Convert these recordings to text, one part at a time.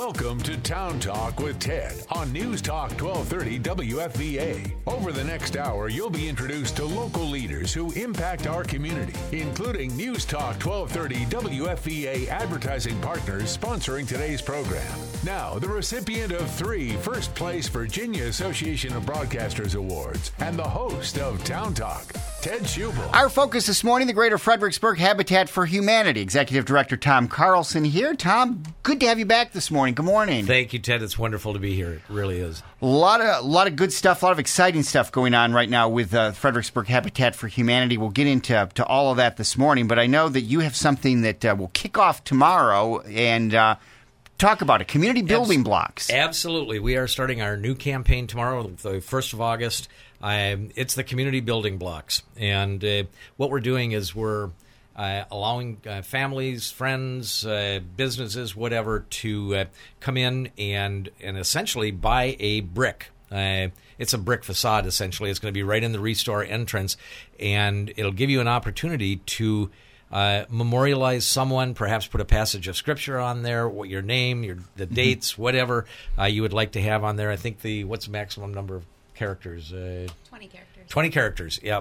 Welcome to Town Talk with Ted on News Talk 1230 WFVA. Over the next hour, you'll be introduced to local leaders who impact our community, including News Talk 1230 WFVA advertising partners sponsoring today's program. Now, the recipient of 3 First Place Virginia Association of Broadcasters Awards and the host of Town Talk, Ted Schubel. Our focus this morning, the Greater Fredericksburg Habitat for Humanity. Executive Director Tom Carlson here. Tom, good to have you back this morning. Good morning. Thank you, Ted. It's wonderful to be here. It really is. A lot of good stuff, a lot of exciting stuff going on right now with Fredericksburg Habitat for Humanity. We'll get into all of that this morning, but I know that you have something that will kick off tomorrow and talk about it, community building blocks. Absolutely. We are starting our new campaign tomorrow, the 1st of August. It's the community building blocks. And what we're doing is we're allowing families, friends, businesses, whatever, to come in and essentially buy a brick. It's a brick facade, essentially. It's going to be right in the Restore entrance, and it'll give you an opportunity to memorialize someone, perhaps put a passage of Scripture on there, what your name, the dates, whatever you would like to have on there. I think what's the maximum number of characters? 20 characters. 20 characters, yep.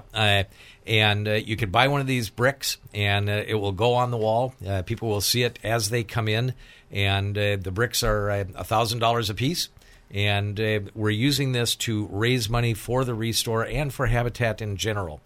And you could buy one of these bricks, and it will go on the wall. People will see it as they come in, and the bricks are $1,000 a piece. And we're using this to raise money for the Restore and for Habitat in general.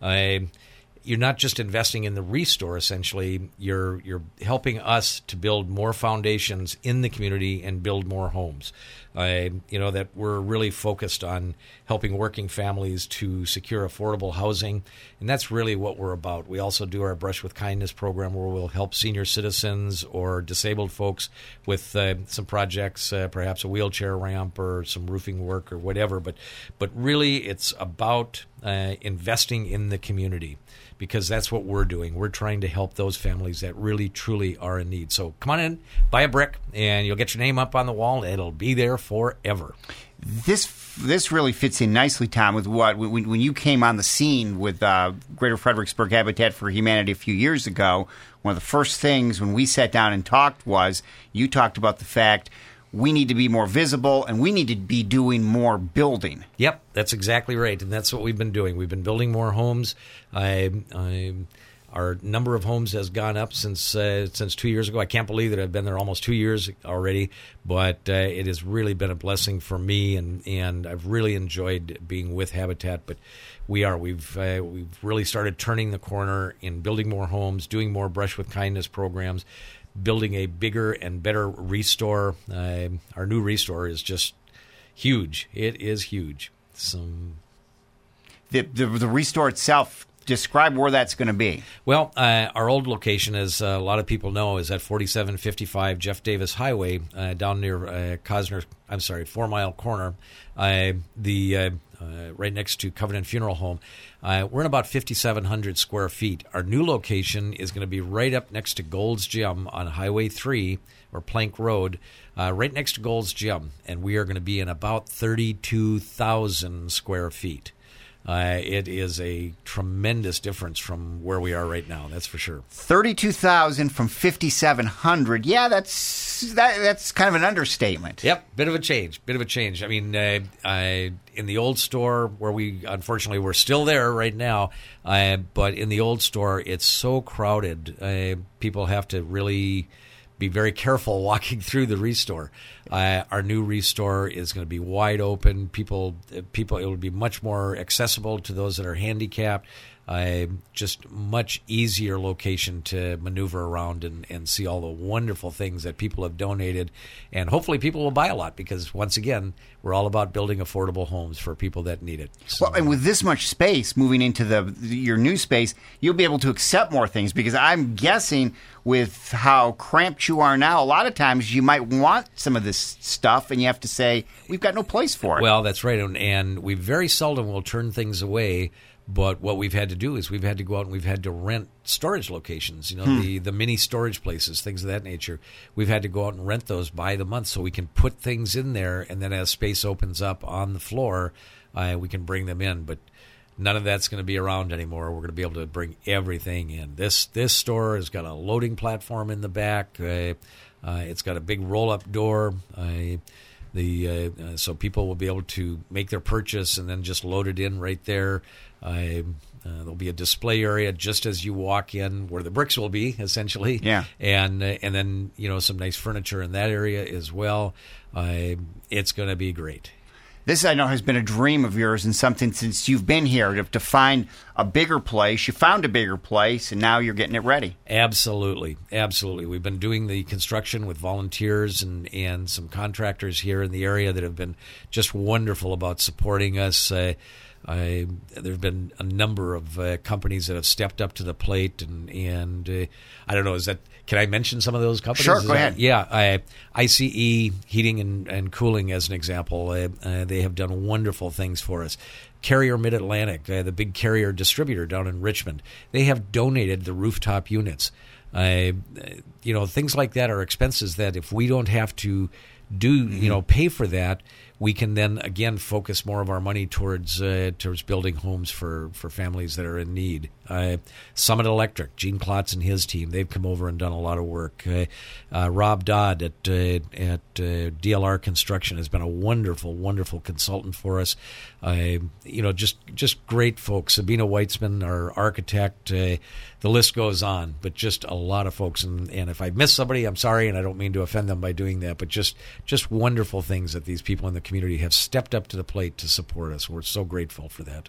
You're not just investing in the Restore, essentially. You're helping us to build more foundations in the community and build more homes. That we're really focused on helping working families to secure affordable housing, and that's really what we're about. We also do our Brush with Kindness program, where we'll help senior citizens or disabled folks with some projects, perhaps a wheelchair ramp or some roofing work or whatever. But really, it's about investing in the community, because that's what we're doing. We're trying to help those families that really, truly are in need. So come on in, buy a brick, and you'll get your name up on the wall. It'll be there forever. This really fits in nicely, Tom, with when you came on the scene with Greater Fredericksburg Habitat for Humanity a few years ago. One of the first things when we sat down and talked was you talked about the fact we need to be more visible and we need to be doing more building. Yep, that's exactly right, and that's what we've been doing. We've been building more homes. Our number of homes has gone up since 2 years ago. I can't believe that I've been there almost 2 years already, but it has really been a blessing for me, and I've really enjoyed being with Habitat. But we've really started turning the corner in building more homes, doing more Brush with Kindness programs, building a bigger and better Restore. Our new Restore is just huge. It is huge. The Restore itself, describe where that's going to be. Well, our old location, as a lot of people know, is at 4755 Jeff Davis Highway, down near 4 Mile Corner, right next to Covenant Funeral Home. We're in about 5,700 square feet. Our new location is going to be right up next to Gold's Gym on Highway 3, or Plank Road, right next to Gold's Gym, and we are going to be in about 32,000 square feet. It is a tremendous difference from where we are right now, that's for sure. 32,000 from 5,700. Yeah, that's kind of an understatement. Yep, bit of a change. I mean, in the old store, where we're still there right now, but in the old store, it's so crowded. People have to really be very careful walking through the Restore. Our new Restore is going to be wide open. People, it will be much more accessible to those that are handicapped. Just much easier location to maneuver around and see all the wonderful things that people have donated. And hopefully people will buy a lot, because, once again, we're all about building affordable homes for people that need it. So, well, and with this much space moving into your new space, you'll be able to accept more things, because I'm guessing with how cramped you are now, a lot of times you might want some of this stuff and you have to say, we've got no place for it. Well, that's right. And we very seldom will turn things away. But what we've had to do is we've had to go out and we've had to rent storage locations, the mini storage places, things of that nature. We've had to go out and rent those by the month so we can put things in there, and then as space opens up on the floor, we can bring them in. But None of that's going to be around anymore. We're going to be able to bring everything in. This store has got a loading platform in the back. It's got a big roll-up door. So people will be able to make their purchase and then just load it in right there. There'll be a display area just as you walk in, where the bricks will be, essentially. Yeah. And then some nice furniture in that area as well. It's going to be great. This, I know, has been a dream of yours and something since you've been here, to find a bigger place. You found a bigger place, and now you're getting it ready. Absolutely. We've been doing the construction with volunteers and some contractors here in the area that have been just wonderful about supporting us. There have been a number of companies that have stepped up to the plate, and I don't know, can I mention some of those companies? Sure, go ahead. Yeah, ICE Heating and Cooling, as an example. They have done wonderful things for us. Carrier Mid-Atlantic, the big Carrier distributor down in Richmond, they have donated the rooftop units. Things like that are expenses that if we don't have to pay for that, we can then again focus more of our money towards building homes for families that are in need. Summit Electric, Gene Klotz and his team, they've come over and done a lot of work. Rob Dodd at DLR Construction has been a wonderful, wonderful consultant for us. Just great folks. Sabina Weitzman, our architect. The list goes on, but just a lot of folks. And if I miss somebody, I'm sorry, and I don't mean to offend them by doing that. But just wonderful things that these people in the community have stepped up to the plate to support us. We're so grateful for that.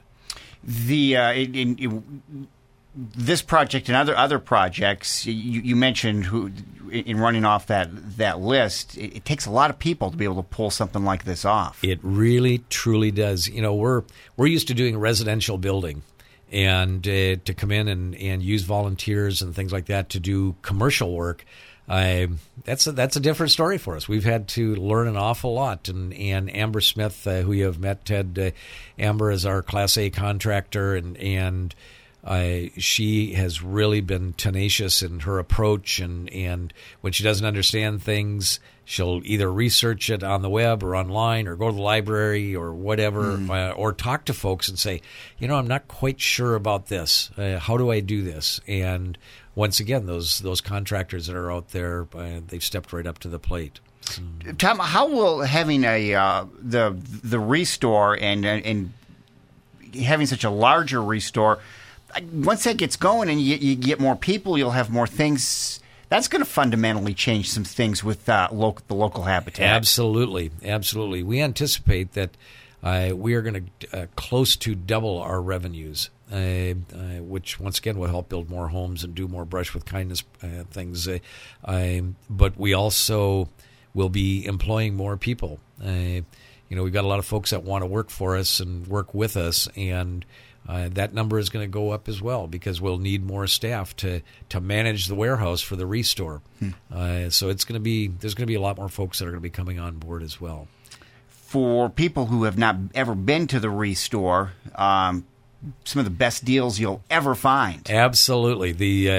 This project and other projects, you mentioned in running off that list, it takes a lot of people to be able to pull something like this off. It really, truly does. We're used to doing residential building, and to come in and use volunteers and things like that to do commercial work. That's a different story for us. We've had to learn an awful lot, and Amber Smith, who you have met, Ted, Amber is our Class A contractor, and she has really been tenacious in her approach, and when she doesn't understand things, she'll either research it on the web or online or go to the library or whatever, or talk to folks and say, I'm not quite sure about this. How do I do this? And once again, those contractors that are out there, they've stepped right up to the plate. Tom, how will having the Restore and having such a larger Restore, once that gets going and you get more people, you'll have more things. That's going to fundamentally change some things with the local habitat. Absolutely. We anticipate that we are going to close to double our revenues, which once again will help build more homes and do more Brush with Kindness things. But we also will be employing more people. We've got a lot of folks that want to work for us and work with us, and that number is going to go up as well because we'll need more staff to manage the warehouse for the Restore. So there's going to be a lot more folks that are going to be coming on board as well. For people who have not ever been to the Restore, some of the best deals you'll ever find. Absolutely.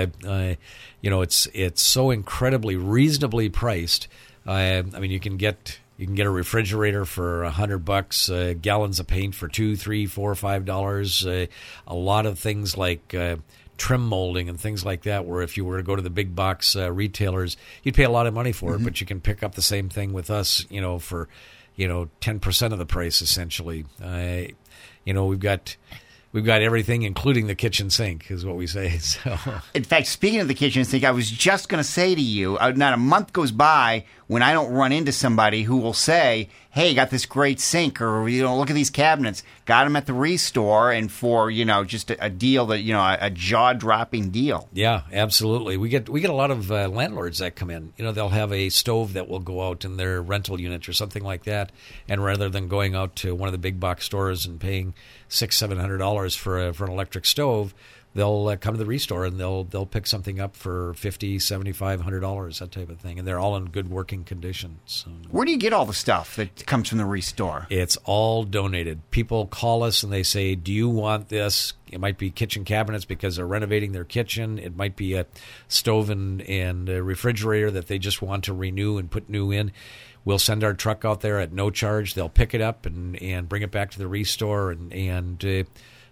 It's so incredibly reasonably priced. You can get a refrigerator for $100, gallons of paint for $2, $3, $4, $5. A lot of things like trim molding and things like that, where if you were to go to the big box retailers, you'd pay a lot of money for it, but you can pick up the same thing with us, for 10% of the price essentially. We've got everything, including the kitchen sink, is what we say. So, in fact, speaking of the kitchen sink, I was just going to say to you, not a month goes by when I don't run into somebody who will say, hey, got this great sink, or, look at these cabinets. Got them at the Restore, and for, just a deal that, a jaw-dropping deal. Yeah, absolutely. We get a lot of landlords that come in. They'll have a stove that will go out in their rental unit or something like that, and rather than going out to one of the big box stores and paying $600-700 for an electric stove, they'll come to the Restore and they'll pick something up for $50, $75, $100, that type of thing, and they're all in good working condition. So, where do you get all the stuff that comes from the Restore? It's all donated. People call us and they say, do you want this? It might be kitchen cabinets because they're renovating their kitchen. It might be a stove and a refrigerator that they just want to renew and put new in. We'll send our truck out there at no charge. They'll pick it up and bring it back to the Restore, and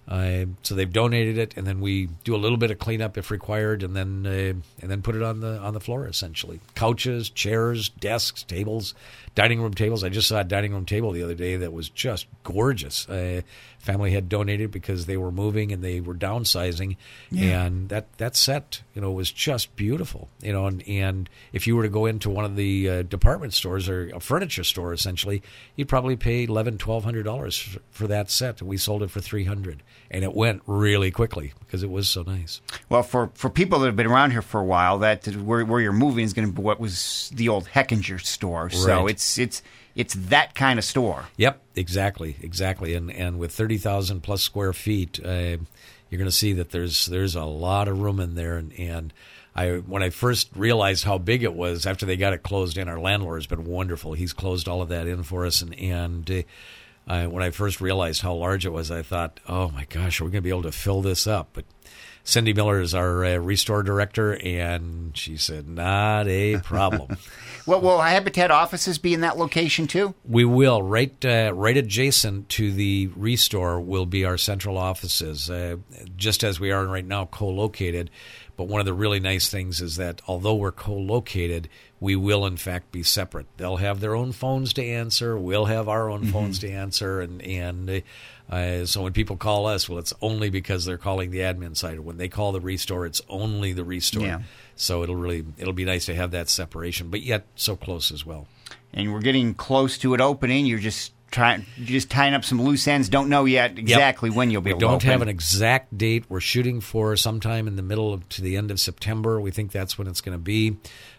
So they've donated it, and then we do a little bit of cleanup if required, and then put it on the floor essentially. Couches, chairs, desks, tables, dining room tables. I just saw a dining room table the other day that was just gorgeous. Family had donated because they were moving and they were downsizing, and that set was just beautiful. And if you were to go into one of the department stores or a furniture store, essentially, you'd probably pay $1,100-$1,200 for that set. And we sold it for $300, and it went really quickly because it was so nice. Well, for people that have been around here for a while, that where you're moving is going to be what was the old Heckinger store. Right. So it's that kind of store. Yep, exactly. And with 30,000 plus square feet, you're going to see that there's a lot of room in there. And when I first realized how big it was after they got it closed in, our landlord has been wonderful. He's closed all of that in for us. And when I first realized how large it was, I thought, oh my gosh, are we going to be able to fill this up? But Cindy Miller is our restore director, and she said, not a problem. Well, will Habitat offices be in that location too? We will. Right adjacent to the restore will be our central offices, just as we are right now, co-located. But one of the really nice things is that although we're co-located, we will in fact be separate. They'll have their own phones to answer. We'll have our own phones to answer, and so when people call us, well, it's only because they're calling the admin side. When they call the restore, it's only the restore. Yeah. So it'll be nice to have that separation, but yet so close as well. And we're getting close to it opening. You're just tying up some loose ends. Don't know yet exactly when you'll be able to open. We don't have an exact date. We're shooting for sometime in the middle to the end of September. We think that's when it's going to be.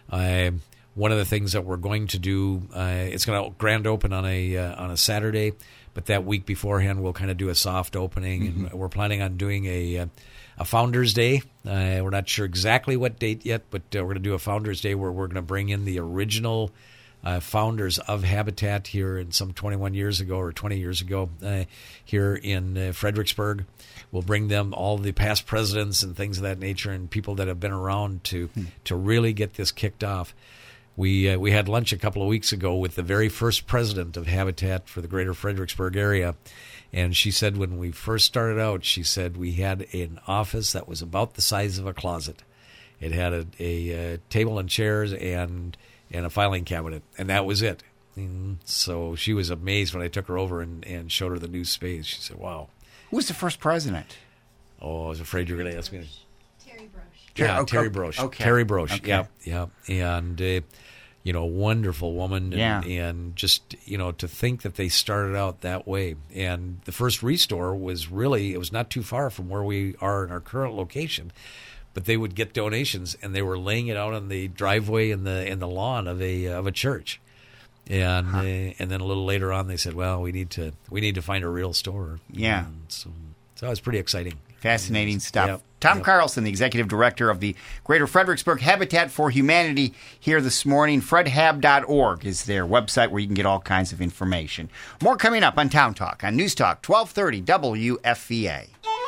One of the things that we're going to do, it's going to grand open on a Saturday, but that week beforehand we'll kind of do a soft opening, and we're planning on doing a Founders Day. We're not sure exactly what date yet, but we're going to do a Founders Day where we're going to bring in the original founders of Habitat here in some 21 years ago or 20 years ago here in Fredericksburg. We'll bring them, all the past presidents and things of that nature, and people that have been around to really get this kicked off. We had lunch a couple of weeks ago with the very first president of Habitat for the greater Fredericksburg area, and she said when we first started out, she said we had an office that was about the size of a closet. It had a table and chairs and a filing cabinet, and that was it. And so she was amazed when I took her over and showed her the new space. She said, wow. Who was the first president? Oh, I was afraid you were going to ask me. Terry Broche. Yeah, Terry Broche. Okay. Terry Broche, okay. Yeah. And, wonderful woman. And just, to think that they started out that way. And the first restore was it was not too far from where we are in our current location. But they would get donations, and they were laying it out on the driveway in the lawn of a church. And and then a little later on, they said, "Well, we need to find a real store." Yeah. And so it was pretty exciting. Fascinating stuff. Yep. Tom Carlson, the executive director of the Greater Fredericksburg Habitat for Humanity, here this morning. FredHab.org is their website where you can get all kinds of information. More coming up on Town Talk on News Talk 1230 WFVA.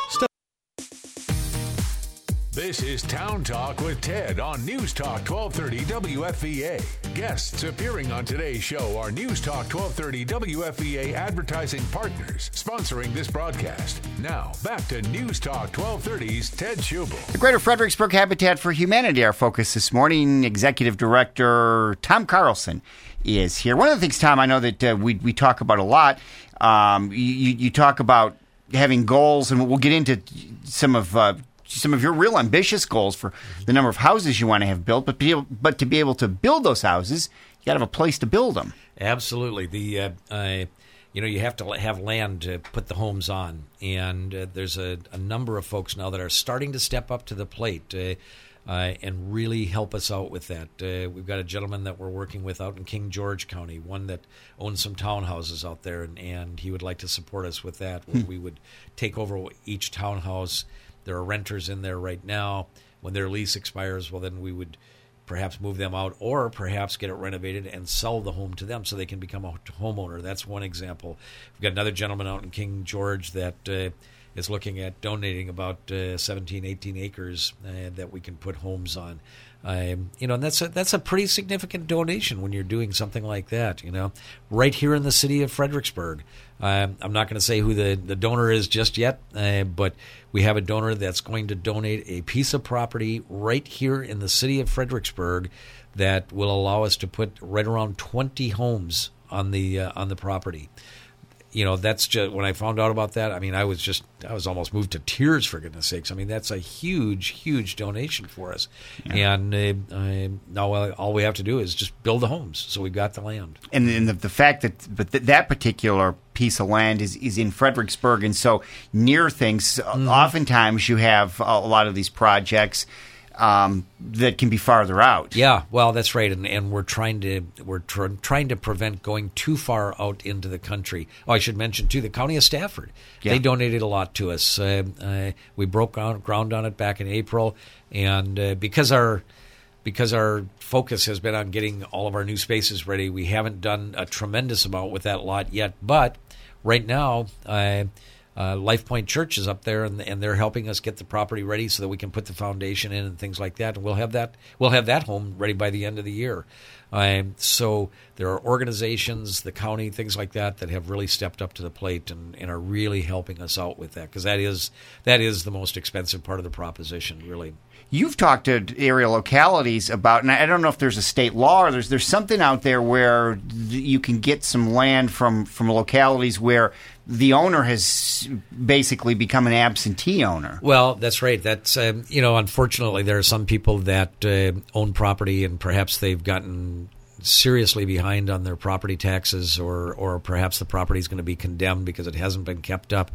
This is Town Talk with Ted on News Talk 1230 WFVA. Guests appearing on today's show are News Talk 1230 WFVA advertising partners sponsoring this broadcast. Now, back to News Talk 1230's Ted Schubel. The Greater Fredericksburg Habitat for Humanity, our focus this morning. Executive Director Tom Carlson is here. One of the things, Tom, I know that we talk about a lot, you talk about having goals, and we'll get into some of your real ambitious goals for the number of houses you want to have built, but to be able to build those houses, you got to have a place to build them. Absolutely. You have to have land to put the homes on, and there's a number of folks now that are starting to step up to the plate and really help us out with that. We've got a gentleman that we're working with out in King George County, one that owns some townhouses out there, and he would like to support us with that, where we would take over each townhouse. There are renters in there right now. When their lease expires, well, then we would perhaps move them out or perhaps get it renovated and sell the home to them so they can become a homeowner. That's one example. We've got another gentleman out in King George that is looking at donating about 17, 18 acres that we can put homes on. And that's a pretty significant donation when you're doing something like that. Right here in the city of Fredericksburg. I'm not going to say who the donor is just yet, but we have a donor that's going to donate a piece of property right here in the city of Fredericksburg that will allow us to put right around 20 homes on the property. That's just, when I found out about that, I was almost moved to tears, for goodness sakes. That's a huge, huge donation for us. Yeah. And now all we have to do is just build the homes. So we've got the land. And the fact that particular piece of land is in Fredericksburg, and so near things, oftentimes you have a lot of these projects that can be farther out. Yeah, well, that's right, and we're trying to prevent going too far out into the country. Oh, I should mention too, the County of Stafford. Yeah. They donated a lot to us. We broke ground on it back in April, and because our focus has been on getting all of our new spaces ready, we haven't done a tremendous amount with that lot yet. But right now, Life Point Church is up there, and they're helping us get the property ready so that we can put the foundation in and things like that. And we'll have that home ready by the end of the year. So there are organizations, the county, things like that have really stepped up to the plate and are really helping us out with that, because that is the most expensive part of the proposition, really. You've talked to area localities about, and I don't know if there's a state law or there's something out there where you can get some land from localities where the owner has basically become an absentee owner. Well, that's right. That's unfortunately, there are some people that own property, and perhaps they've gotten seriously behind on their property taxes, or perhaps the property is going to be condemned because it hasn't been kept up.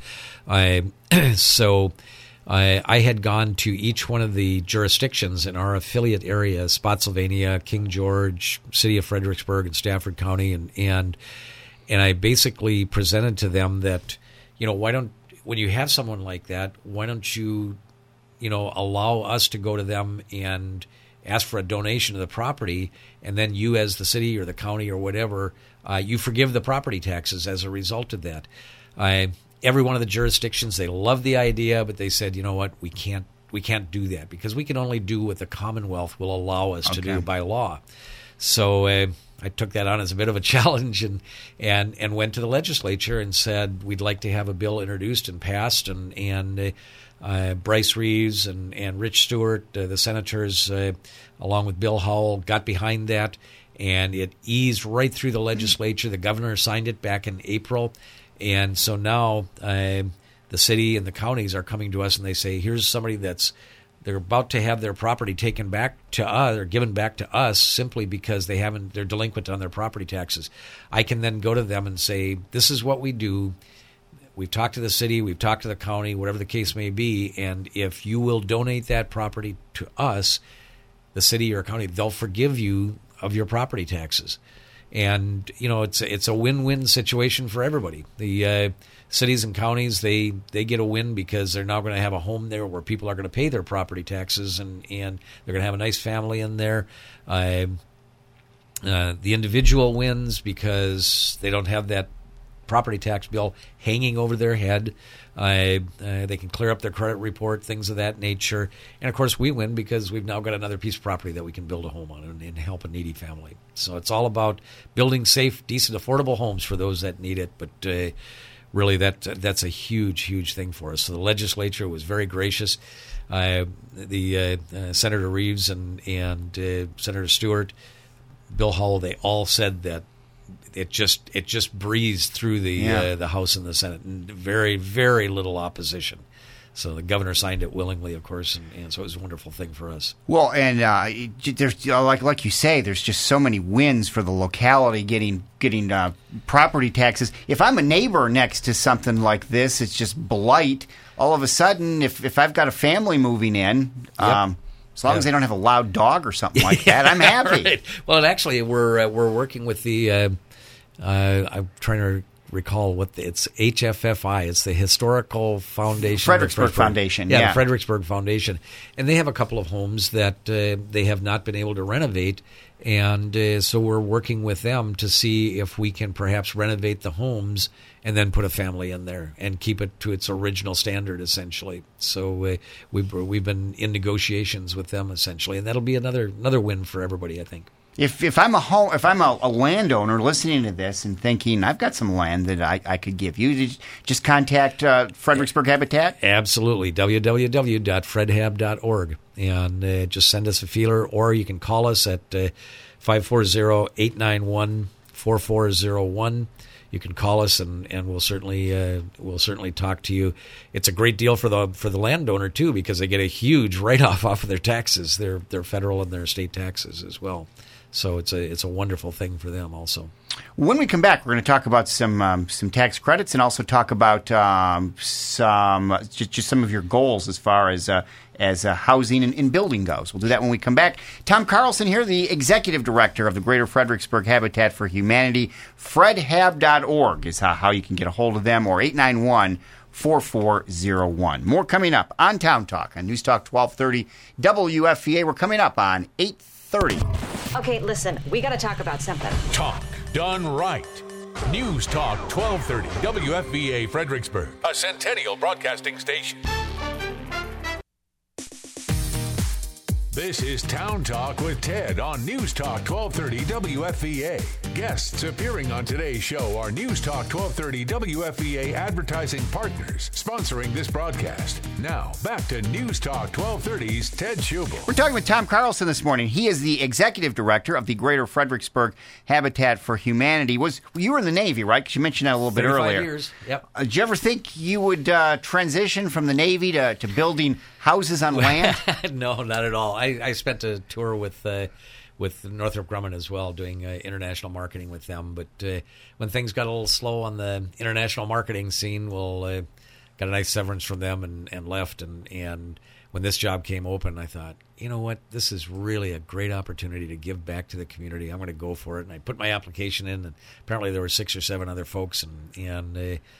So I had gone to each one of the jurisdictions in our affiliate area: Spotsylvania, King George, City of Fredericksburg, and Stafford County, and I basically presented to them that, when you have someone like that, why don't you, allow us to go to them and ask for a donation of the property, and then you, as the city or the county or whatever, you forgive the property taxes as a result of that. Every one of the jurisdictions, they love the idea, but they said, you know what, we can't do that, because we can only do what the Commonwealth will allow us to do by law. So I took that on as a bit of a challenge and went to the legislature and said we'd like to have a bill introduced and passed, and Bryce Reeves and Rich Stewart, the senators, along with Bill Howell, got behind that, and it eased right through the legislature. The governor signed it back in April, and so now the city and the counties are coming to us and they say, here's somebody they're about to have their property taken back to us or given back to us simply because they're delinquent on their property taxes. I can then go to them and say, this is what we do. We've talked to the city, we've talked to the county, whatever the case may be, and if you will donate that property to us, the city or county, they'll forgive you of your property taxes. And, it's a win-win situation for everybody. The cities and counties, they get a win because they're now going to have a home there where people are going to pay their property taxes, and they're going to have a nice family in there. The individual wins because they don't have that property tax bill hanging over their head. They can clear up their credit report, things of that nature. And, of course, we win because we've now got another piece of property that we can build a home on and help a needy family. So it's all about building safe, decent, affordable homes for those that need it. But really, that's a huge, huge thing for us. So the legislature was very gracious. The Senator Reeves and Senator Stewart, Bill Howell, they all said that it just breezed through the House and the Senate, and very, very little opposition. So the governor signed it willingly, of course, and so it was a wonderful thing for us. Well, and there's like you say, there's just so many wins for the locality getting property taxes. If I'm a neighbor next to something like this, it's just blight. All of a sudden, if I've got a family moving in, as long as they don't have a loud dog or something like that, I'm happy. Right. Well, and actually, we're working with the. I'm trying to recall what it's HFFI. It's the Historical Foundation. Fredericksburg Foundation. Yeah, the Fredericksburg Foundation. And they have a couple of homes that they have not been able to renovate. And so we're working with them to see if we can perhaps renovate the homes and then put a family in there and keep it to its original standard, essentially. So we've been in negotiations with them, essentially, and that'll be another win for everybody, I think. If I'm a landowner listening to this and thinking I've got some land that I could give you, just contact Fredericksburg Habitat. Absolutely, www.fredhab.org, and just send us a feeler, or you can call us at 540-891-4401. You can call us, and we'll certainly talk to you. It's a great deal for the landowner too, because they get a huge write-off off of their taxes, their federal and their state taxes as well. So it's a wonderful thing for them also. When we come back, we're going to talk about some tax credits and also talk about some of your goals as far as housing and building goes. We'll do that when we come back. Tom Carlson here, the Executive Director of the Greater Fredericksburg Habitat for Humanity. FredHab.org is how you can get a hold of them, or 891-4401. More coming up on Town Talk on News Talk 1230 WFVA. We're coming up on 8:30. Okay, listen, we got to talk about something. Talk done right. News Talk 1230 WFVA Fredericksburg, a Centennial Broadcasting station. This is Town Talk with Ted on News Talk 1230 WFVA. Guests appearing on today's show are News Talk 1230 WFVA advertising partners sponsoring this broadcast. Now, back to News Talk 1230's Ted Schubel. We're talking with Tom Carlson this morning. He is the Executive Director of the Greater Fredericksburg Habitat for Humanity. You were in the Navy, right? Because you mentioned that a little bit earlier. 35 years, yep. Did you ever think you would transition from the Navy to building houses on land? No, not at all. I spent a tour with Northrop Grumman as well, doing international marketing with them. But when things got a little slow on the international marketing scene, got a nice severance from them and left. And when this job came open, I thought, you know what, this is really a great opportunity to give back to the community. I'm going to go for it. And I put my application in, and apparently there were 6 or 7 other folks, and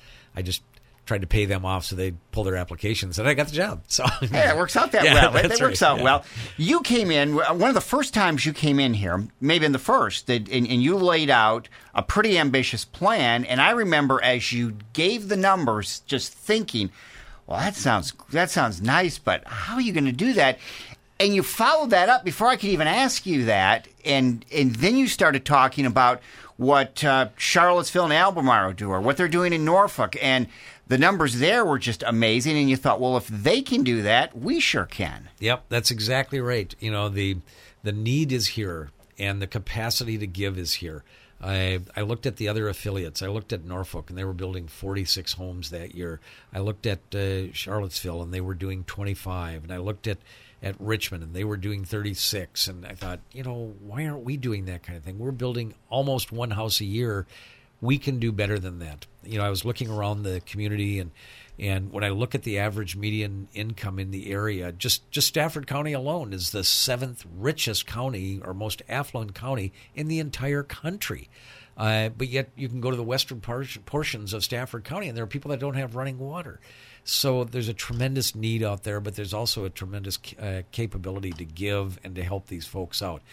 I just tried to pay them off so they'd pull their applications, and I got the job. So yeah, it works out that well, right? That works out well. You came in, one of the first times you came in here, maybe in the first, and you laid out a pretty ambitious plan, and I remember as you gave the numbers, just thinking, well, that sounds nice, but how are you going to do that? And you followed that up before I could even ask you that, and then you started talking about what Charlottesville and Albemarle do, or what they're doing in Norfolk, and the numbers there were just amazing, and you thought, well, if they can do that, we sure can. Yep, that's exactly right. You know, the need is here, and the capacity to give is here. I looked at the other affiliates. I looked at Norfolk, and they were building 46 homes that year. I looked at Charlottesville, and they were doing 25. And I looked at Richmond, and they were doing 36. And I thought, you know, why aren't we doing that kind of thing? We're building almost one house a year. We can do better than that. You know, I was looking around the community, and when I look at the average median income in the area, just Stafford County alone is the 7th richest county or most affluent county in the entire country. But yet you can go to the western portions of Stafford County, and there are people that don't have running water. So there's a tremendous need out there, but there's also a tremendous capability to give and to help these folks out.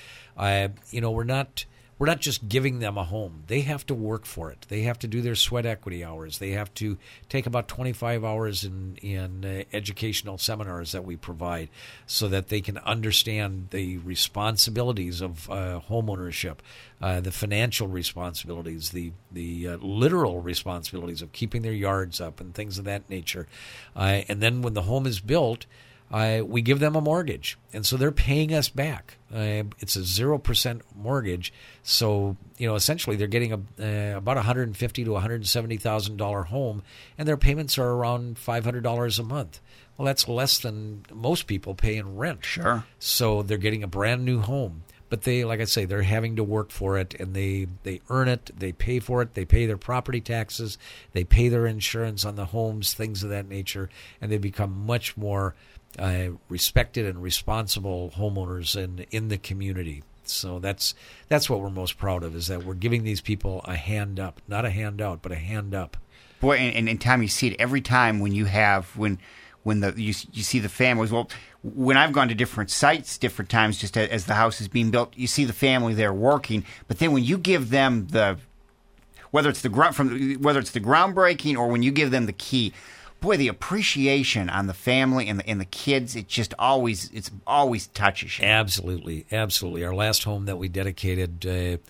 You know, we're not just giving them a home. They have to work for it. They have to do their sweat equity hours. They have to take about 25 hours in educational seminars that we provide so that they can understand the responsibilities of home ownership, the financial responsibilities, the literal responsibilities of keeping their yards up and things of that nature. And then when the home is built, we give them a mortgage, and so they're paying us back. It's a 0% mortgage, so you know essentially they're getting about $150,000 to $170,000 home, and their payments are around $500 a month. Well, that's less than most people pay in rent. Sure. So they're getting a brand new home, but they, like I say, they're having to work for it, and they earn it, they pay for it, they pay their property taxes, they pay their insurance on the homes, things of that nature, and they become much more respected and responsible homeowners in the community. So that's what we're most proud of, is that we're giving these people a hand up, not a handout, but a hand up. Boy, and Tom, you see it every time when you see the families. Well, when I've gone to different sites, different times, just as the house is being built, you see the family there working. But then when you give them whether it's the groundbreaking or when you give them the key, boy, the appreciation on the family and the kids, it always touches you. Absolutely. Our last home that we dedicated,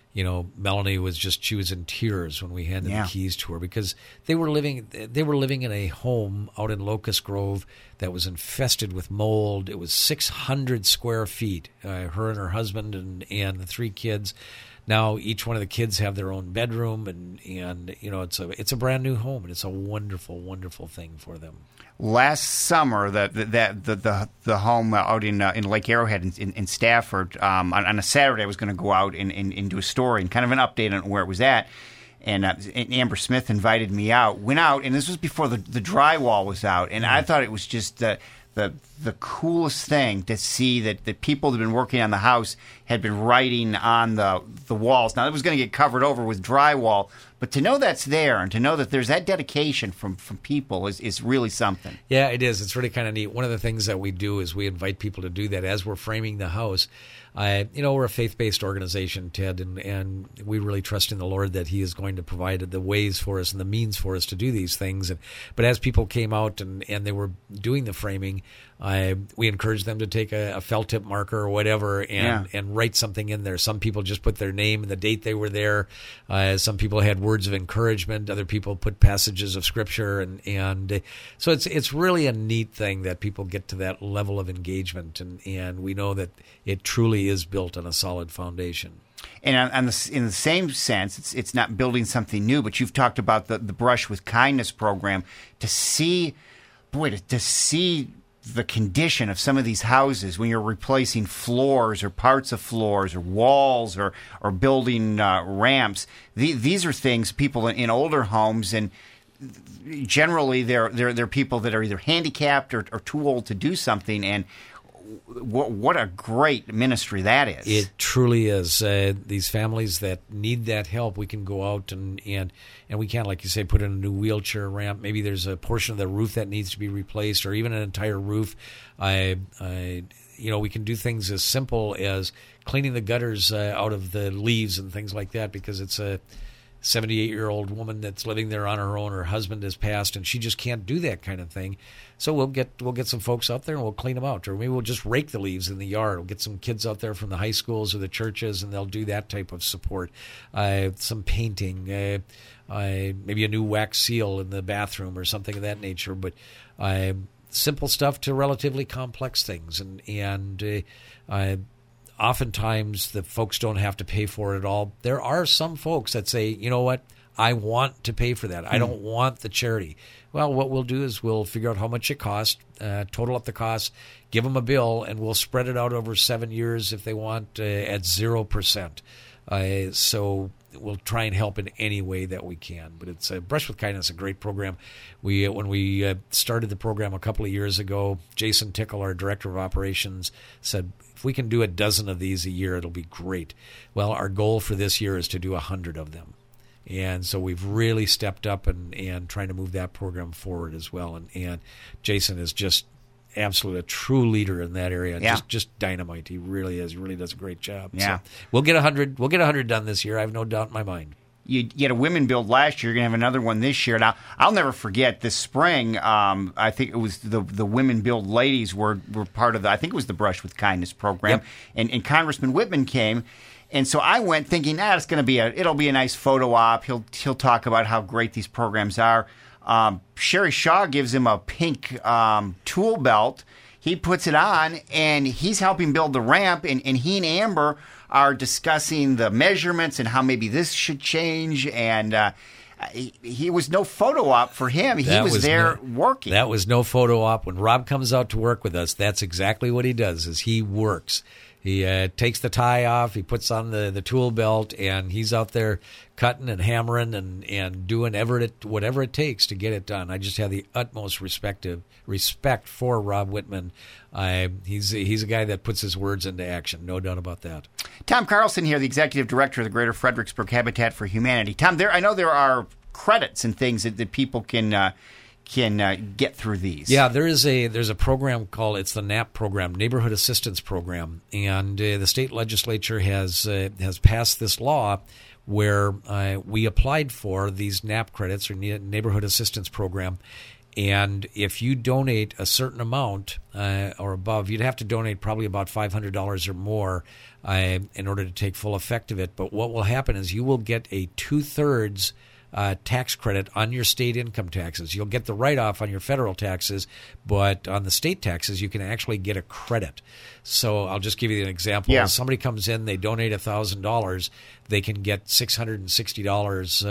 Melanie she was in tears when we handed the keys to her, because they were living in a home out in Locust Grove that was infested with mold. It was 600 square feet. Her and her husband and the 3 kids. Now each one of the kids have their own bedroom, and it's a brand new home, and it's a wonderful, wonderful thing for them. Last summer, the home out in Lake Arrowhead in Stafford, on a Saturday, I was going to go out and do a story and kind of an update on where it was at. And Amber Smith invited me out. Went out, and this was before the drywall was out. And I thought it was just the coolest thing to see that the people that had been working on the house had been writing on the walls. Now, it was going to get covered over with drywall, but to know that's there and to know that there's that dedication from people is really something. Yeah, it is. It's really kind of neat. One of the things that we do is we invite people to do that as we're framing the house. We're a faith-based organization, Ted, and we really trust in the Lord that He is going to provide the ways for us and the means for us to do these things. But as people came out and they were doing the framing, we encouraged them to take a felt tip marker or whatever and write something in there. Some people just put their name and the date they were there. Some people had words of encouragement. Other people put passages of Scripture, and so it's really a neat thing that people get to that level of engagement, and we know that it truly is built on a solid foundation. And in the same sense, it's not building something new, but you've talked about the Brush with Kindness program. To see the condition of some of these houses when you're replacing floors or parts of floors or walls or building ramps. These are things people in older homes, and generally they're people that are either handicapped or too old to do something, and what a great ministry that is. It truly is. These families that need that help, we can go out and we can, like you say, put in a new wheelchair ramp. Maybe there's a portion of the roof that needs to be replaced, or even an entire roof. We can do things as simple as cleaning the gutters out of the leaves and things like that, because it's a 78-year-old woman that's living there on her own. Her husband has passed, and she just can't do that kind of thing. So we'll get some folks out there and we'll clean them out, or maybe we'll just rake the leaves in the yard. We'll get some kids out there from the high schools or the churches, and they'll do that type of support. Some painting, maybe a new wax seal in the bathroom or something of that nature. But simple stuff to relatively complex things, and oftentimes the folks don't have to pay for it at all. There are some folks that say, you know what, I want to pay for that. I don't want the charity. Well, what we'll do is we'll figure out how much it costs, total up the cost, give them a bill, and we'll spread it out over 7 years if they want at 0%. So we'll try and help in any way that we can. But it's Brush with Kindness, a great program. When we started the program a couple of years ago, Jason Tickle, our director of operations, said, if we can do a dozen of these a year, it'll be great. Well, our goal for this year is to do 100 of them. And so we've really stepped up and trying to move that program forward as well. And Jason is just absolutely a true leader in that area. Yeah. Just dynamite. He really is. He really does a great job. Yeah. So we'll get 100. We'll get 100 done this year. I have no doubt in my mind. You had a women build last year. You're going to have another one this year. Now, I'll never forget this spring. I think it was the women build ladies were part of the. I think it was the Brush with Kindness program. Yep. And Congressman Whitman came. And so I went thinking, it's going to it'll be a nice photo op. He'll talk about how great these programs are. Sherry Shaw gives him a pink tool belt. He puts it on, and he's helping build the ramp. And he and Amber are discussing the measurements and how maybe this should change. And he was no photo op for him. He was there working. That was no photo op. When Rob comes out to work with us, that's exactly what he does. Is he works. He takes the tie off, he puts on the tool belt, and he's out there cutting and hammering and doing whatever it takes to get it done. I just have the utmost respect for Rob Whitman. He's a guy that puts his words into action, no doubt about that. Tom Carlson here, the executive director of the Greater Fredericksburg Habitat for Humanity. Tom, I know there are credits and things that people can get through these. Yeah, there's a program called, it's the NAP program, Neighborhood Assistance Program, and the state legislature has passed this law where we applied for these NAP credits, or Neighborhood Assistance Program, and if you donate a certain amount or above, you'd have to donate probably about $500 or more in order to take full effect of it. But what will happen is you will get a 2/3 tax credit on your state income taxes. You'll get the write-off on your federal taxes, but on the state taxes, you can actually get a credit. So I'll just give you an example. Yeah. Somebody comes in, they donate $1,000, they can get $660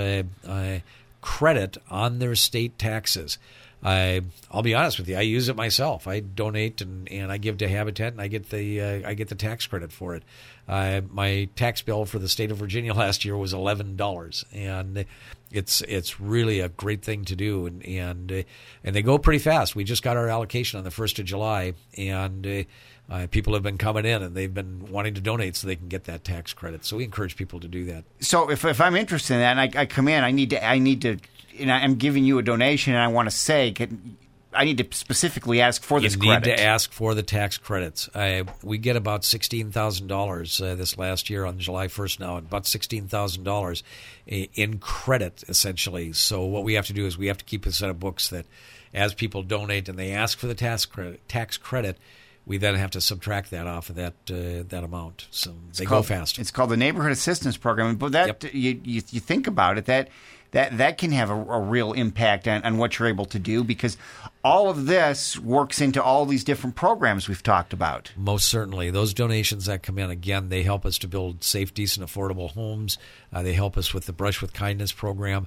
credit on their state taxes. I'll be honest with you. I use it myself. I donate and I give to Habitat, and I get the tax credit for it. My tax bill for the state of Virginia last year was $11, and it's really a great thing to do. And they go pretty fast. We just got our allocation on the 1st of July, and people have been coming in and they've been wanting to donate so they can get that tax credit. So we encourage people to do that. So if I'm interested in that, and I come in, I need to. And I'm giving you a donation, and I want to say, I need to specifically ask for this credit. You need to ask for the tax credits. We get about $16,000 this last year on July 1st now, about $16,000 in credit, essentially. So what we have to do is we have to keep a set of books that as people donate and they ask for the tax credit, we then have to subtract that off of that amount. So they go fast. It's called the Neighborhood Assistance Program. But that you think about it, that can have a real impact on what you're able to do, because all of this works into all these different programs we've talked about. Most certainly. Those donations that come in, again, they help us to build safe, decent, affordable homes. They help us with the Brush with Kindness program.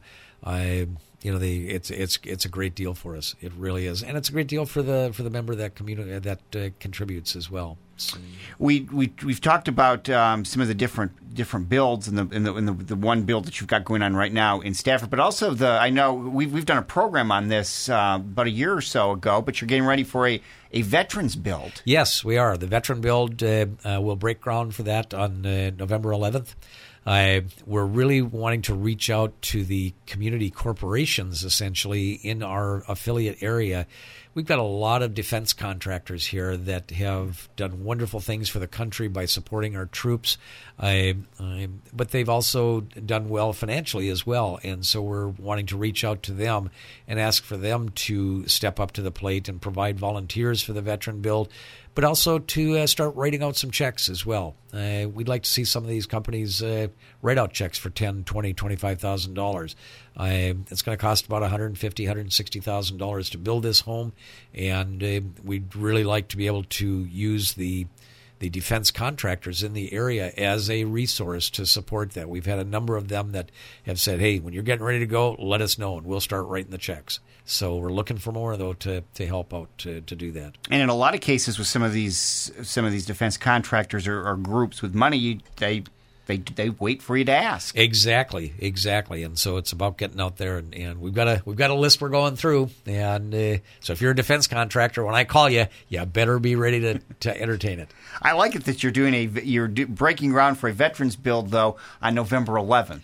It's a great deal for us. It really is, and it's a great deal for the member of that community that contributes as well. So. We've talked about some of the different builds in the one build that you've got going on right now in Stafford, but also I know we've done a program on this about a year or so ago. But you're getting ready for a veterans build. Yes, we are. The veteran build will break ground for that on November 11th. We're really wanting to reach out to the community corporations, essentially, in our affiliate area. We've got a lot of defense contractors here that have done wonderful things for the country by supporting our troops, but they've also done well financially as well. And so we're wanting to reach out to them and ask for them to step up to the plate and provide volunteers for the veteran build, but also to start writing out some checks as well. We'd like to see some of these companies write out checks for $10,000, $20,000, $25,000. It's going to cost about $150,000, $160,000 to build this home, and we'd really like to be able to use the defense contractors in the area as a resource to support that. We've had a number of them that have said, hey, when you're getting ready to go, let us know, and we'll start writing the checks. So we're looking for more, though, to help out to do that. And in a lot of cases with some of these defense contractors or groups with money, they wait for you to ask. Exactly. And so it's about getting out there, and we've got a list we're going through. And so if you're a defense contractor, when I call you, you better be ready to entertain it. I like it that you're breaking ground for a veterans build, though, on November 11th.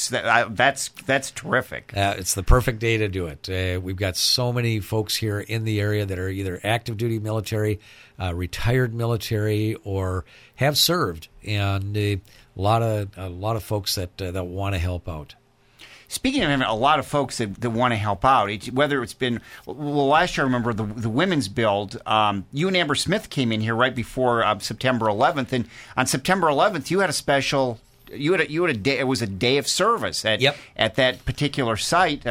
That's terrific. It's the perfect day to do it. We've got so many folks here in the area that are either active duty military, retired military, or have served, and a lot of folks that want to help out. Speaking of having a lot of folks that want to help out, whether it's been last year, I remember the women's build. You and Amber Smith came in here right before September 11th, and on September 11th, you had a special. You had a day. It was a day of service at that particular site.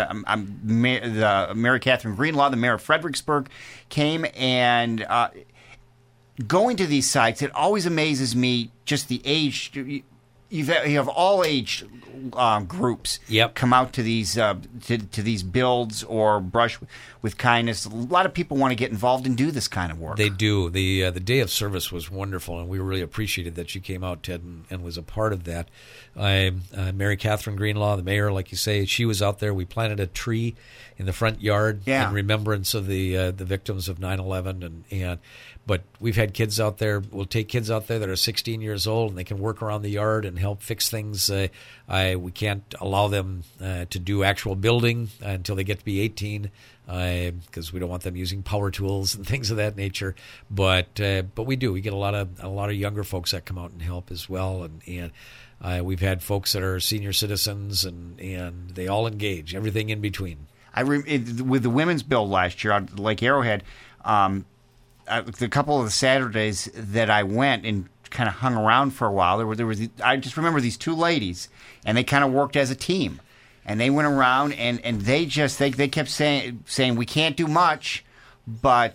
Mary Catherine Greenlaw, the mayor of Fredericksburg, came, and going to these sites, it always amazes me just the age. you have all age groups come out to these to these builds or brush with kindness. A lot of people want to get involved and do this kind of work. They do. The day of service was wonderful, and we really appreciated that you came out, Ted, and was a part of that. Mary Catherine Greenlaw, the mayor, like you say, she was out there. We planted a tree in the front yard in remembrance of the victims of 9/11, and but we've had kids out there. We'll take kids out there that are 16 years old, and they can work around the yard and help fix things. We can't allow them to do actual building until they get to be 18, because we don't want them using power tools and things of that nature. But we do. We get a lot of younger folks that come out and help as well, and we've had folks that are senior citizens, and they all engage. Everything in between. With the women's build last year on Lake Arrowhead. The couple of the Saturdays that I went and kind of hung around for a while, I just remember these two ladies, and they kind of worked as a team, and they went around and they kept saying we can't do much, but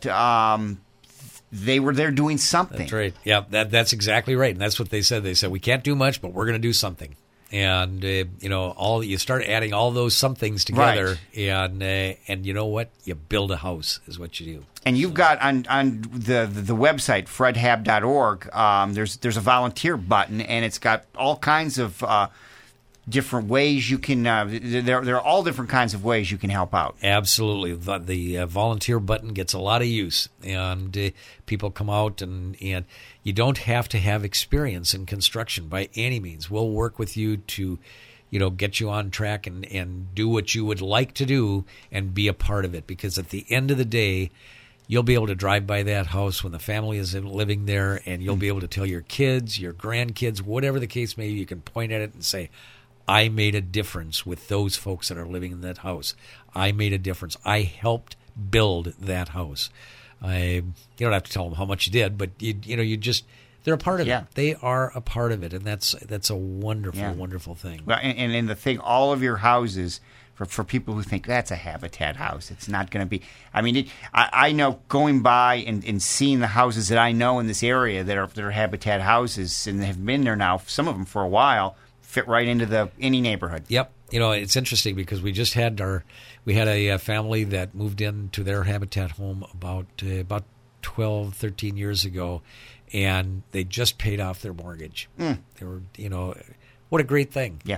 they were there doing something. That's right. Yeah, that's exactly right, and that's what they said. They said we can't do much, but we're going to do something. And you start adding all those somethings together, right. And you know what? You build a house is what you do. And you've got on the website fredhab.org. There's a volunteer button, and it's got all kinds of different ways you can. There are all different kinds of ways you can help out. Absolutely, the volunteer button gets a lot of use, and people come out and you don't have to have experience in construction by any means. We'll work with you to, get you on track and do what you would like to do and be a part of it. Because at the end of the day, you'll be able to drive by that house when the family is living there, and you'll be able to tell your kids, your grandkids, whatever the case may be, you can point at it and say, I made a difference with those folks that are living in that house. I made a difference. I helped build that house. You don't have to tell them how much you did, but they're a part of it. They are a part of it, and that's a wonderful, wonderful thing. Well, and the thing, all of your houses, for people who think that's a Habitat house, it's not going to be. I mean, I know going by and seeing the houses that I know in this area that are Habitat houses and have been there now, some of them for a while, fit right into any neighborhood. Yep. It's interesting because we just had a family that moved into their Habitat home about 12, 13 years ago, and they just paid off their mortgage. They were, what a great thing. Yeah.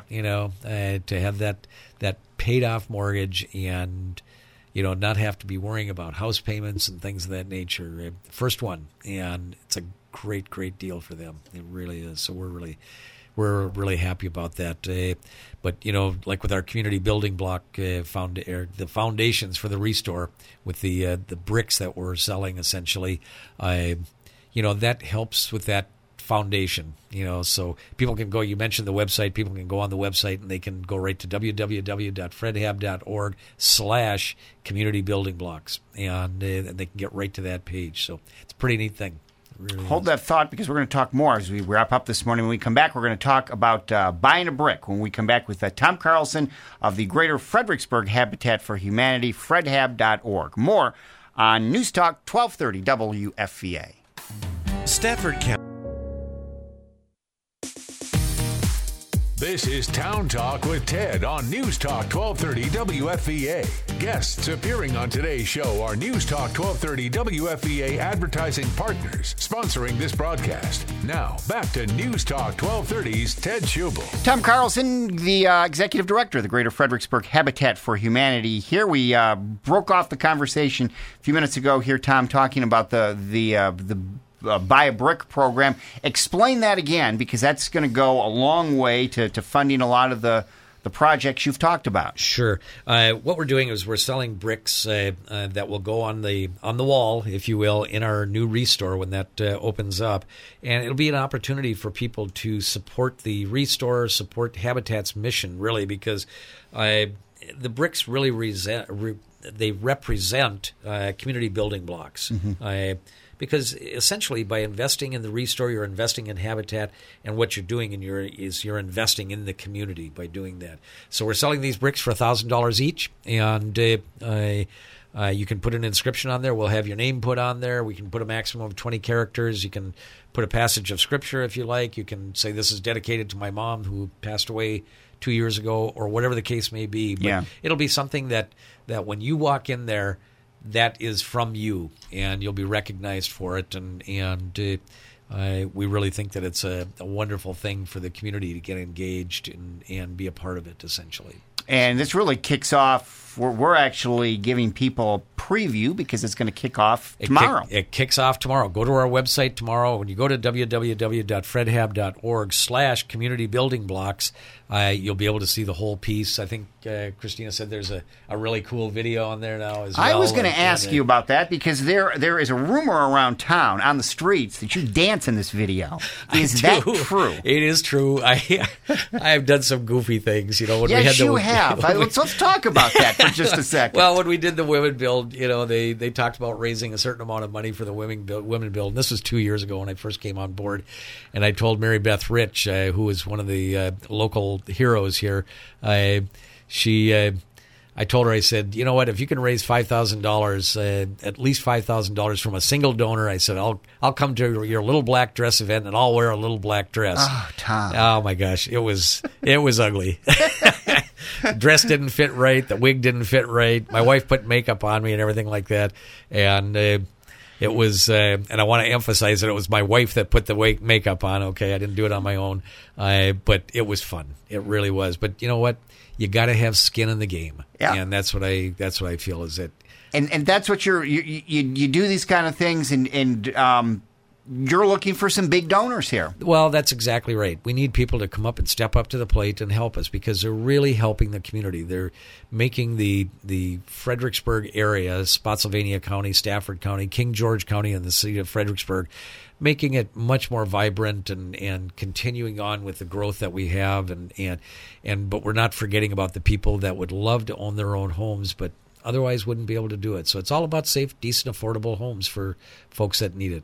To have that paid off mortgage and, not have to be worrying about house payments and things of that nature. First one, and it's a great, great deal for them. It really is. So we're really happy about that. But, like with our community building block, the foundations for the restore with the bricks that we're selling essentially, that helps with that foundation. So people can go, you mentioned the website, people can go on the website and they can go right to www.fredhab.org/community building blocks, and they can get right to that page. So it's a pretty neat thing. Really Hold that thought, because we're going to talk more as we wrap up this morning. When we come back, we're going to talk about buying a brick. When we come back with Tom Carlson of the Greater Fredericksburg Habitat for Humanity, fredhab.org. More on News Talk 1230 WFVA. Stafford County. This is Town Talk with Ted on News Talk 1230 WFVA. Guests appearing on today's show are News Talk 1230 WFVA advertising partners sponsoring this broadcast. Now, back to News Talk 1230's Ted Schubel. Tom Carlson, the Executive Director of the Greater Fredericksburg Habitat for Humanity. Here we broke off the conversation a few minutes ago here, Tom, talking about the Buy a Brick program. Explain that again, because that's going to go a long way to funding a lot of the projects you've talked about. Sure. What we're doing is we're selling bricks that will go on the wall, if you will, in our new restore when that opens up. And it'll be an opportunity for people to support the restore, support Habitat's mission, really, because the bricks really represent community building blocks. Mm-hmm. Because essentially, by investing in the restore, you're investing in Habitat, and what you're doing you're investing in the community by doing that. So we're selling these bricks for $1,000 each, and You can put an inscription on there. We'll have your name put on there. We can put a maximum of 20 characters. You can put a passage of Scripture if you like. You can say this is dedicated to my mom who passed away 2 years ago, or whatever the case may be. But it'll be something that when you walk in there, that is from you, and you'll be recognized for it. And we really think that it's a wonderful thing for the community to get engaged and be a part of it, essentially. And this really kicks off. We're actually giving people a preview because it's going to kick off tomorrow. It kicks off tomorrow. Go to our website tomorrow. When you go to www.fredhab.org/community building blocks, you'll be able to see the whole piece. I think Christina said there's a really cool video on there now as well. I was going to ask you about that because there is a rumor around town on the streets that you dance in this video. Is that true? It is true. I have done some goofy things. When yes, we had you have. Let's talk about that for just a second. Well, when we did the Women Build, they talked about raising a certain amount of money for the Women Build. And this was 2 years ago when I first came on board. And I told Mary Beth Rich, who is one of the local heroes here, I told her, I said, you know what, if you can raise $5,000, at least $5,000 from a single donor, I said, I'll come to your little black dress event and I'll wear a little black dress. Oh, Tom. Oh my gosh, it was ugly. Dress didn't fit right. The wig didn't fit right. My wife put makeup on me and everything like that. And it was, and I want to emphasize that it was my wife that put the makeup on. Okay, I didn't do it on my own, but it was fun. It really was. But you know what? You got to have skin in the game, and that's what I feel is it. And that's what you do these kind of things, and you're looking for some big donors here. Well, that's exactly right. We need people to come up and step up to the plate and help us because they're really helping the community. They're making the Fredericksburg area, Spotsylvania County, Stafford County, King George County, and the city of Fredericksburg, making it much more vibrant and continuing on with the growth that we have. But we're not forgetting about the people that would love to own their own homes, but otherwise wouldn't be able to do it. So it's all about safe, decent, affordable homes for folks that need it.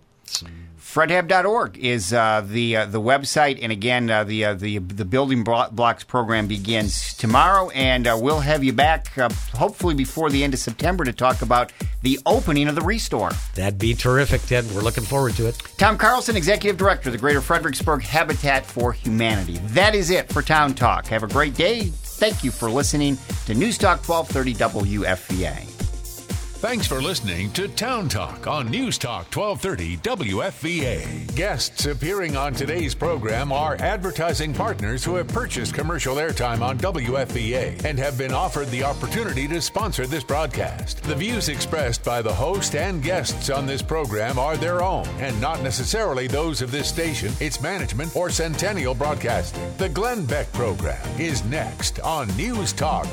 FredHab.org is the website, and again, the Building Blocks program begins tomorrow, and we'll have you back hopefully before the end of September to talk about the opening of the Restore. That'd be terrific, Ted. We're looking forward to it. Tom Carlson, Executive Director of the Greater Fredericksburg Habitat for Humanity. That is it for Town Talk. Have a great day. Thank you for listening to News Talk 1230 WFVA. Thanks for listening to Town Talk on News Talk 1230 WFVA. Guests appearing on today's program are advertising partners who have purchased commercial airtime on WFVA and have been offered the opportunity to sponsor this broadcast. The views expressed by the host and guests on this program are their own and not necessarily those of this station, its management, or Centennial Broadcasting. The Glenn Beck program is next on News Talk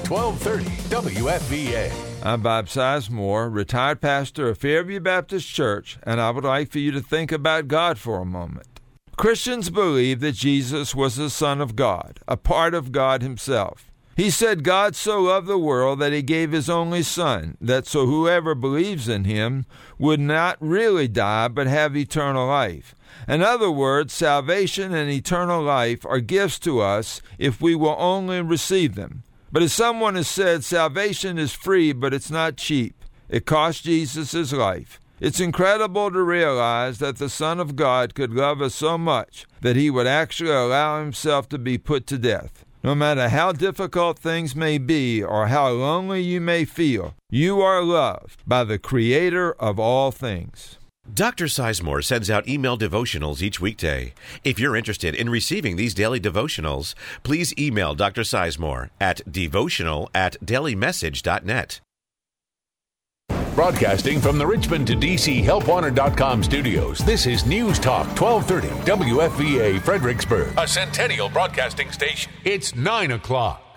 1230 WFVA. I'm Bob Sizemore, retired pastor of Fairview Baptist Church, and I would like for you to think about God for a moment. Christians believe that Jesus was the Son of God, a part of God himself. He said God so loved the world that he gave his only Son, that so whoever believes in him would not really die but have eternal life. In other words, salvation and eternal life are gifts to us if we will only receive them. But as someone has said, salvation is free, but it's not cheap. It cost Jesus his life. It's incredible to realize that the Son of God could love us so much that he would actually allow himself to be put to death. No matter how difficult things may be or how lonely you may feel, you are loved by the Creator of all things. Dr. Sizemore sends out email devotionals each weekday. If you're interested in receiving these daily devotionals, please email Dr. Sizemore at devotional@dailymessage.net. Broadcasting from the Richmond to DC HelpWanted.com studios, this is News Talk 1230 WFVA Fredericksburg, a Centennial Broadcasting station. It's 9 o'clock.